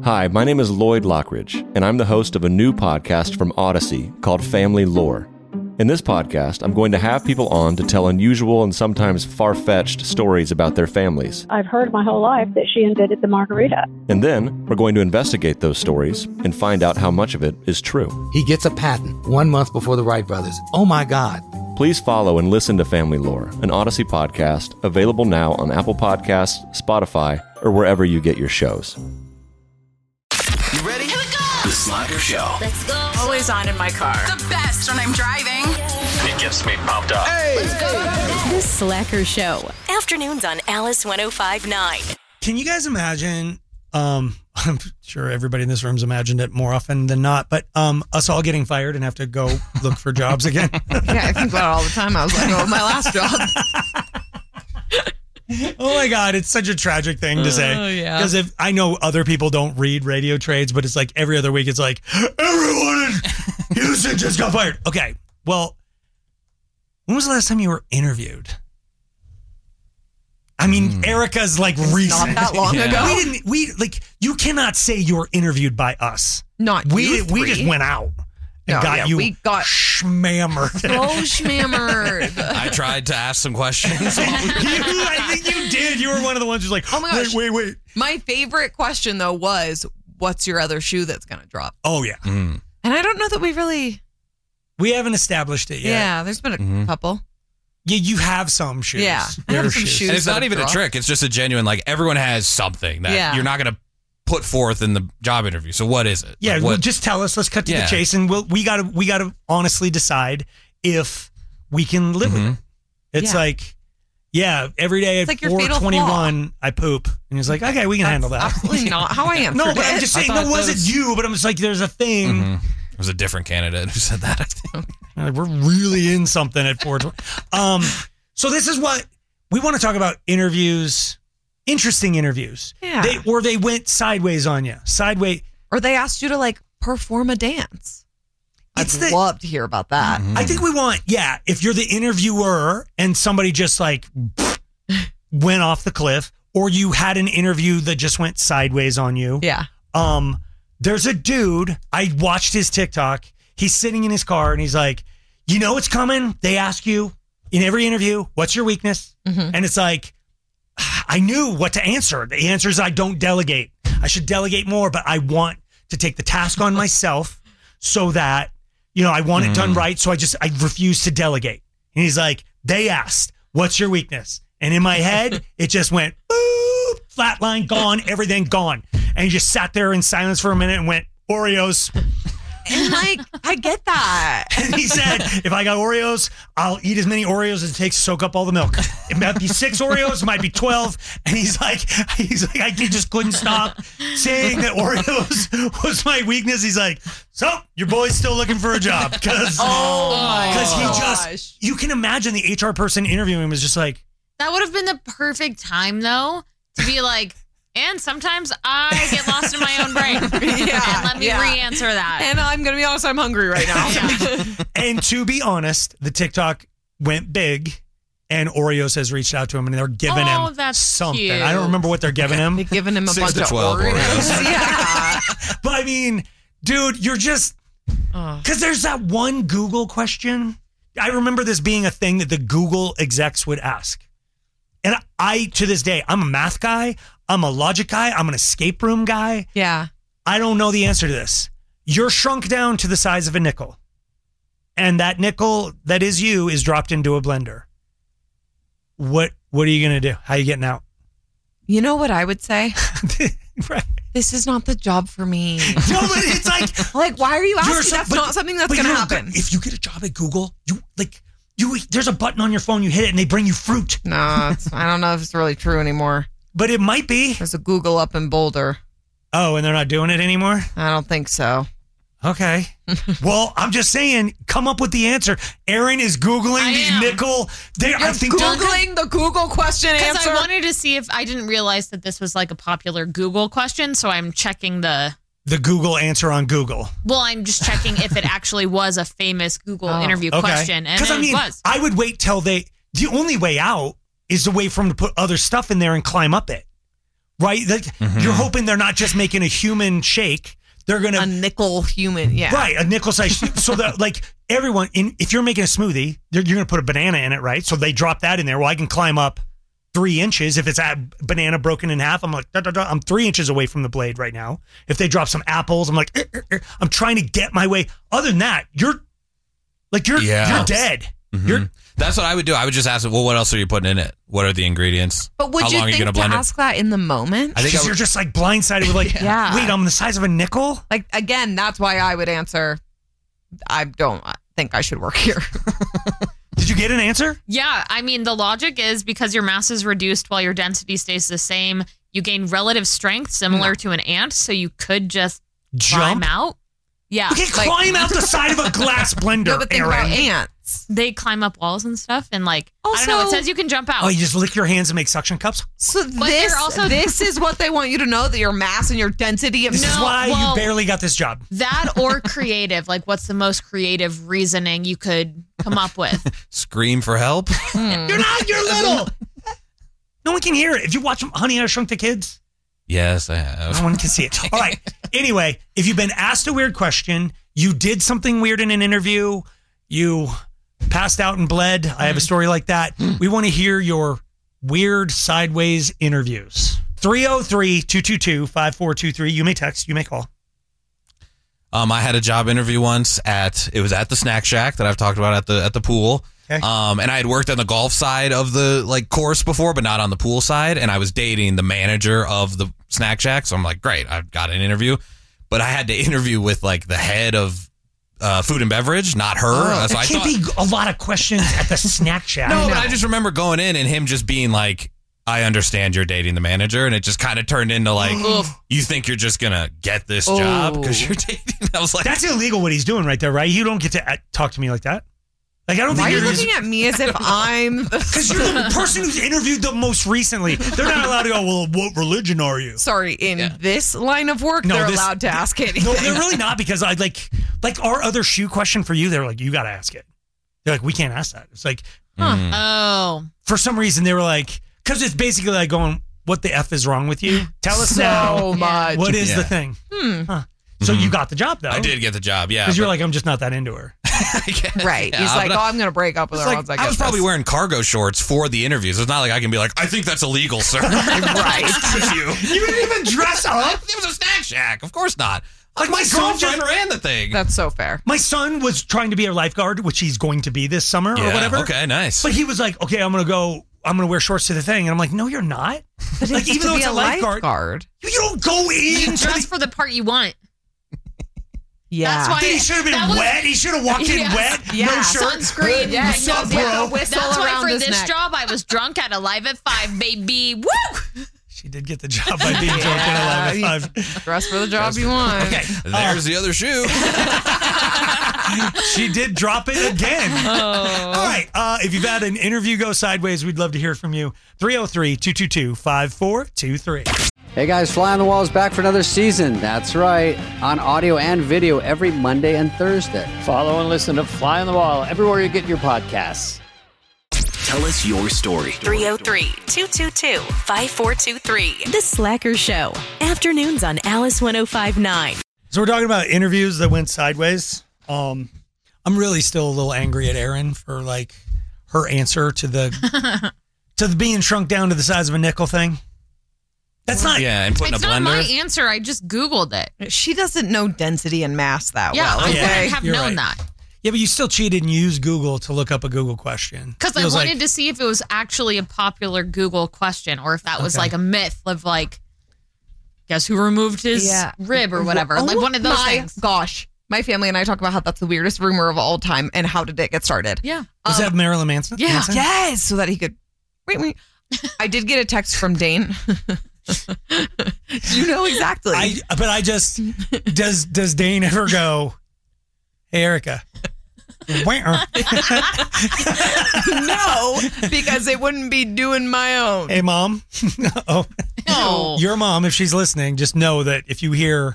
Hi, my name is Lloyd Lockridge, and I'm the host of a new podcast from Odyssey called Family Lore. In this podcast, I'm going to have people on to tell unusual and sometimes far-fetched stories about their families. I've heard my whole life that she invented the margarita. And then, we're going to investigate those stories and find out how much of it is true. He gets a patent 1 month before the Wright brothers. Oh my God. Please follow and listen to Family Lore, an Odyssey podcast, available now on Apple Podcasts, Spotify, or wherever you get your shows. You ready? Here we go! The Slacker Show. Let's go. Always on in my car. The best when I'm driving. It gets me pumped up. Hey! The Slacker Show. Afternoons on Alice 105.9. Can you guys imagine, I'm sure everybody in this room's imagined it more often than not, but us all getting fired and have to go look for jobs again? Yeah, I think about it all the time. I was like, oh, my last job. Oh my God, it's such a tragic thing to say. Oh, yeah. Because if I know other people don't read radio trades, but it's like every other week, it's like, everyone in Houston just got fired. Okay, well, when was the last time you were interviewed? I mean, Erica's like recent. Not that long ago. You cannot say you were interviewed by us. Not we three. just went out and we got schmammered. so schmammered. I tried to ask some questions. I think you did. You were one of the ones who's like, oh my gosh. Wait. My favorite question, though, was, what's your other shoe that's going to drop? Oh, yeah. And I don't know that we haven't established it yet. Yeah, there's been a couple. Yeah, you have some shoes. Yeah, I have some shoes. And it's not even a trick. It's just a genuine, like, everyone has something that you're not going to put forth in the job interview. So what is it? Yeah, like, well, just tell us. Let's cut to the chase, and we gotta honestly decide if we can live with it. It's like, every day at like your fatal 4:21, I poop, and he's like, okay, we can handle that. Absolutely not how I answered No, but I'm just saying, no, wasn't you? But I'm just like, there's a thing. It was a different candidate who said that, I think. We're really in something at 4:20. So this is what we want to talk about: interviews. Interesting interviews. Yeah. They went sideways on you. Or they asked you to like perform a dance. I'd love to hear about that. I think we want, if you're the interviewer and somebody just like went off the cliff, or you had an interview that just went sideways on you. Yeah. There's a dude, I watched his TikTok. He's sitting in his car and he's like, you know what's coming? They ask you in every interview, what's your weakness? And it's like, I knew what to answer. The answer is I don't delegate. I should delegate more, but I want to take the task on myself so that, I want it done right. So I refuse to delegate. And he's like, they asked, what's your weakness? And in my head, it just went, boop, flatline, gone, everything gone. And he just sat there in silence for a minute and went, Oreos. And like, I get that. And he said, if I got Oreos, I'll eat as many Oreos as it takes to soak up all the milk. It might be 6 Oreos, it might be 12. And he's like, I just couldn't stop saying that Oreos was my weakness. He's like, so your boy's still looking for a job. Because you can imagine the HR person interviewing him is just like. That would have been the perfect time, though, to be like, and sometimes I get lost in my own brain. And let me re-answer that. And I'm going to be honest, I'm hungry right now. And to be honest, the TikTok went big and Oreos has reached out to him and they're giving him something. Cute. I don't remember what they're giving him. They're giving him a 6 bunch to of 12 Oreos. Yeah. But I mean, dude, you're just, because there's that one Google question. I remember this being a thing that the Google execs would ask. And to this day, I'm a math guy. I'm a logic guy. I'm an escape room guy. Yeah. I don't know the answer to this. You're shrunk down to the size of a nickel. And that nickel that is you is dropped into a blender. What are you going to do? How are you getting out? You know what I would say? Right. This is not the job for me. No, but it's like why are you asking? That's not something that's going to happen. If you get a job at Google, there's a button on your phone, you hit it and they bring you fruit. No, I don't know if it's really true anymore. But it might be. There's a Google up in Boulder. Oh, and they're not doing it anymore? I don't think so. Okay. Well, I'm just saying, come up with the answer. Aaron is Googling the nickel. I think Googling the Google question answer. Because I wanted to see if I didn't realize that this was like a popular Google question, so I'm checking the Google answer on Google. Well, I'm just checking if it actually was a famous Google interview question, and it was. I would wait till the only way out is the way for them to put other stuff in there and climb up it. right? Like, you're hoping they're not just making a human shake. They're going to... A nickel human, yeah. Right, a nickel size. So that, like, everyone, if you're making a smoothie, you're going to put a banana in it, right? So they drop that in there. Well, I can climb up 3 inches. If it's a banana broken in half, I'm like, I'm 3 inches away from the blade right now. If they drop some apples, I'm like, I'm trying to get my way. Other than that, you're dead. That's what I would do. I would just ask, well, what else are you putting in it? What are the ingredients? But would How long you are think gonna to blend ask that in the moment? I think you're just like blindsided with like, Yeah. wait, I'm the size of a nickel? Like, again, that's why I would answer, I don't think I should work here. Did you get an answer? Yeah, I mean, the logic is because your mass is reduced while your density stays the same, you gain relative strength similar to an ant, so you could just climb out. Yeah. You can climb out the side of a glass blender. No, but think about Aaron. ants. They climb up walls and stuff, and like, Also- I don't know, it says you can jump out. Oh, you just lick your hands and make suction cups? So But they're also- this is what they want you to know, that your mass and your density of This is why you barely got this job. That or creative. Like, what's the most creative reasoning you could come up with? Scream for help? You're little. No one can hear it. If you watch Honey, I Shrunk the Kids, Yes, I have. no one can see it. All right. Anyway, if you've been asked a weird question, you did something weird in an interview, you passed out and bled. I have a story like that. We want to hear your weird sideways interviews. 303-222-5423. You may text, you may call. I had a job interview once it was at the Snack Shack that I've talked about at the pool. Okay. And I had worked on the golf side of the course before, but not on the pool side. And I was dating the manager of the Snack Shack. So I'm like, great, I've got an interview. But I had to interview with the head of food and beverage, not her. So There can't be a lot of questions at the Snack Shack. No, but I just remember going in and him just being like, I understand you're dating the manager. And it just kind of turned into you think you're just going to get this job because you're dating. I was like, That's illegal what he's doing right there, right? You don't get to talk to me like that. Like, I don't Why are think you you're looking at me as if I'm because you're the person who's interviewed the most recently. They're not allowed to go, well, what religion are you? Sorry, in this line of work, they're allowed to ask anything. No, they're really not, because I like our other shoe question for you, they were like, you got to ask it. They're like, we can't ask that. It's like, Oh. for some reason they were like, because it's basically like going, what the F is wrong with you? Tell us now. much. What is the thing? Huh. So you got the job, though. I did get the job, yeah. Because you're like, I'm just not that into her. Right. He's like, I'm going to break up with her once I get I was probably this. wearing cargo shorts for the interviews. It's not like I can be like, I think that's illegal, sir. Right. you. You didn't even dress up. It was a Snack Shack. Of course not. Like, my son girlfriend ran the thing. That's so fair. My son was trying to be a lifeguard, which he's going to be this summer or whatever. Okay, nice. But he was like, okay, I'm going to wear shorts to the thing. And I'm like, no, you're not. Like, even though it's a lifeguard, you don't go in. Dress for the part you want. Yeah. That's why He should have been wet. He should have walked in wet. Yeah. No shirt. Sunscreen. Yeah, What's up, yeah, bro? whistle That's why around for his this neck. job, I was drunk at Alive at 5, baby. Woo! She did get the job by being drunk at 11 at 5. Dress for the job you want. Okay. There's the other shoe. She did drop it again. All right. If you've had an interview go sideways, we'd love to hear from you. 303-222-5423. Hey guys, Fly on the Wall is back for another season. That's right, on audio and video every Monday and Thursday. Follow and listen to Fly on the Wall everywhere you get your podcasts. Tell us your story. 303-222-5423. The Slacker Show. Afternoons on Alice 105.9. So we're talking about interviews that went sideways. I'm really still a little angry at Erin for her answer to the being shrunk down to the size of a nickel thing. That's not. Yeah, and putting It's a blender. not my answer. I just Googled it. She doesn't know density and mass that Yeah, well. I okay? wouldn't have you're known right. that. Yeah, but you still cheated and used Google to look up a Google question. Because I wanted to see if it was actually a popular Google question or if that was Okay. like a myth of guess who removed his rib or whatever. Oh like one of those my things. Gosh. My family and I talk about how that's the weirdest rumor of all time and how did it get started? Yeah. Was that Marilyn Manson? Yeah. Manson? Yes, so that he could. Wait. I did get a text from Dane. You know exactly. Does Dane ever go, hey, Erica? No, because it wouldn't be doing my own. Hey, Mom. No. Your mom, if she's listening, just know that if you hear,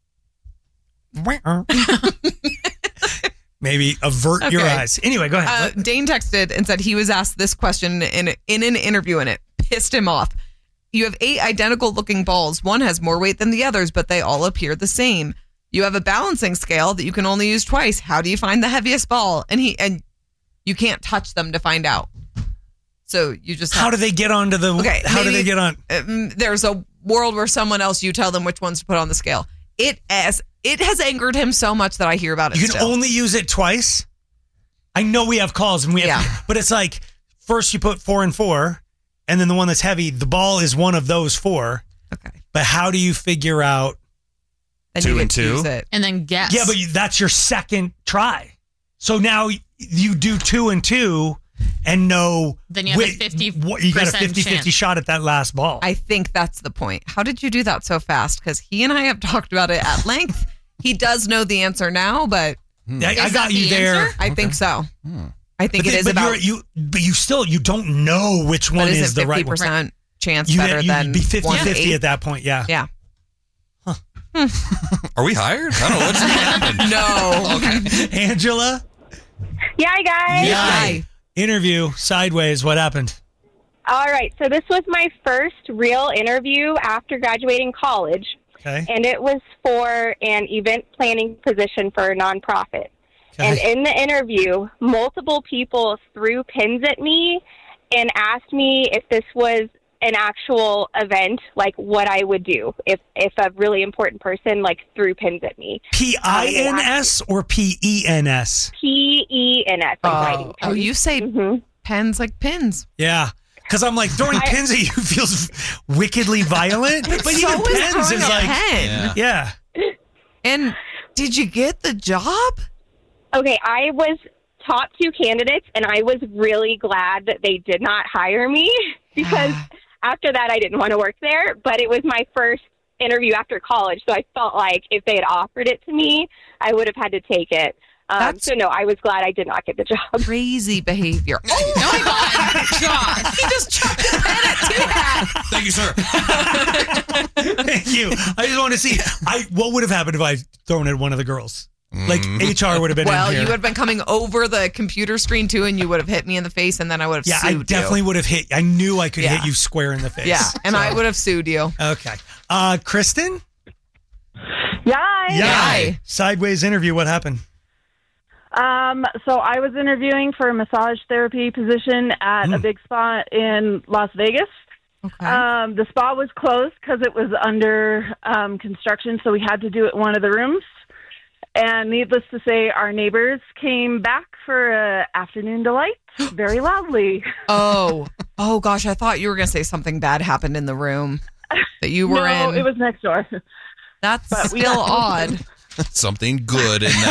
maybe avert your Okay. eyes. Anyway, go ahead. Dane texted and said he was asked this question in an interview and it pissed him off. You have 8 identical looking balls. One has more weight than the others, but they all appear the same. You have a balancing scale that you can only use twice. How do you find the heaviest ball? And you can't touch them to find out. So you just how do they get onto the? Okay, how do they get on? There's a world where someone else, you tell them which ones to put on the scale. It has angered him so much that I hear about it. You can only use it twice. I know we have calls and but it's like first you put 4 and 4, and then the one that's heavy, the ball is one of those 4. Okay, but how do you figure out 2 and 2, and then guess? Yeah, but that's your second try. So now you do 2 and 2. And then you have a 50%. You got a 50-50 shot at that last ball. I think that's the point. How did you do that so fast? Because he and I have talked about it at length. He does know the answer now, but I got you there. Answer? I think so. I think it is about but you don't know which one is the right one. 50% chance better than you'd be 50-50 at that point. Yeah. Yeah. Huh. Are we hired? I don't know what's happening. No. Okay. Angela. Yeah, guys. Yeah. Interview sideways. What happened? All right. So this was my first real interview after graduating college. Okay. And it was for an event planning position for a nonprofit. Okay. And in the interview, multiple people threw pins at me and asked me if this was an actual event, like what I would do if a really important person like threw pins at me. PINS or PENS? PENS. Oh, you say pens like pins. Yeah. Because I'm like, throwing pins at you feels wickedly violent. But so even pens is like, pen. Yeah. And did you get the job? Okay, I was top 2 candidates, and I was really glad that they did not hire me because after that, I didn't want to work there, but it was my first interview after college, so I felt like if they had offered it to me, I would have had to take it. So no, I was glad I did not get the job. Crazy behavior. Oh my God, Josh! He just chucked his pen at 2 hats. Thank you, sir. Thank you. I just want to see what would have happened if I thrown at one of the girls. Like HR would have been. Well, in here. you would have been coming over the computer screen too, and you would have hit me in the face, and then I would have sued you. I definitely would have hit. I knew I could hit you square in the face. Yeah, and I would have sued you. Okay, Kristen. Yay! Sideways interview. What happened? So I was interviewing for a massage therapy position at a big spa in Las Vegas. Okay. The spa was closed because it was under construction, so we had to do it in one of the rooms. And needless to say, our neighbors came back for an afternoon delight very loudly. Oh gosh, I thought you were going to say something bad happened in the room that you were in. No, it was next door. That's still odd. Something good in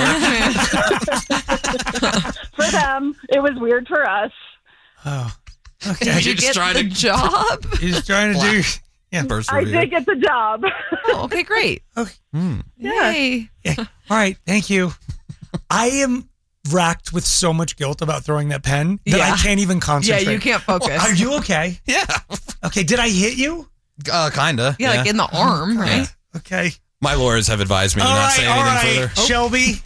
that store. For them, it was weird for us. Oh, okay. Did you get the job? He's trying to do... Yeah, I did get the job. Oh, okay, great. Okay. Yay. Yeah. All right, thank you. I am racked with so much guilt about throwing that pen that I can't even concentrate. Yeah, you can't focus. Are you okay? Yeah. Okay, did I hit you? Kinda. Yeah, like in the arm, right? Yeah. Okay. My lawyers have advised me to not say anything further. Shelby?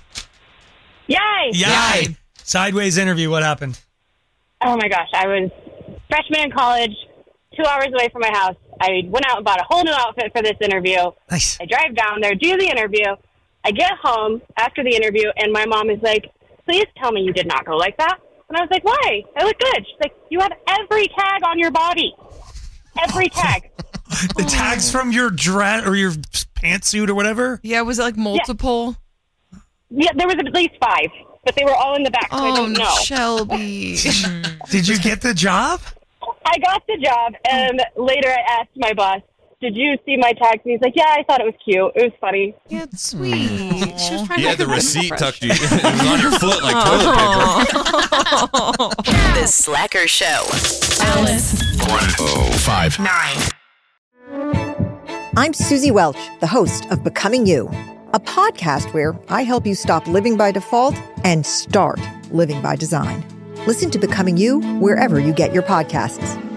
Yay! Sideways interview, what happened? Oh my gosh, I was freshman in college, 2 hours away from my house. I went out and bought a whole new outfit for this interview. Nice. I drive down there, do the interview. I get home after the interview, and my mom is like, please tell me you did not go like that. And I was like, why? I look good. She's like, you have every tag on your body. Every tag. The tags from your dress or your pantsuit or whatever? Yeah, was it like multiple? Yeah, there was at least 5, but they were all in the back, so I don't know. Shelby. Did you get the job? I got the job, and later I asked my boss, did you see my tags? And he's like, yeah, I thought it was cute. It was funny. Yeah, it's sweet. She was trying to the receipt tucked you. It was on your foot like toilet paper. The Slacker Show. Alice. 1059. I'm Susie Welch, the host of Becoming You, a podcast where I help you stop living by default and start living by design. Listen to Becoming You wherever you get your podcasts.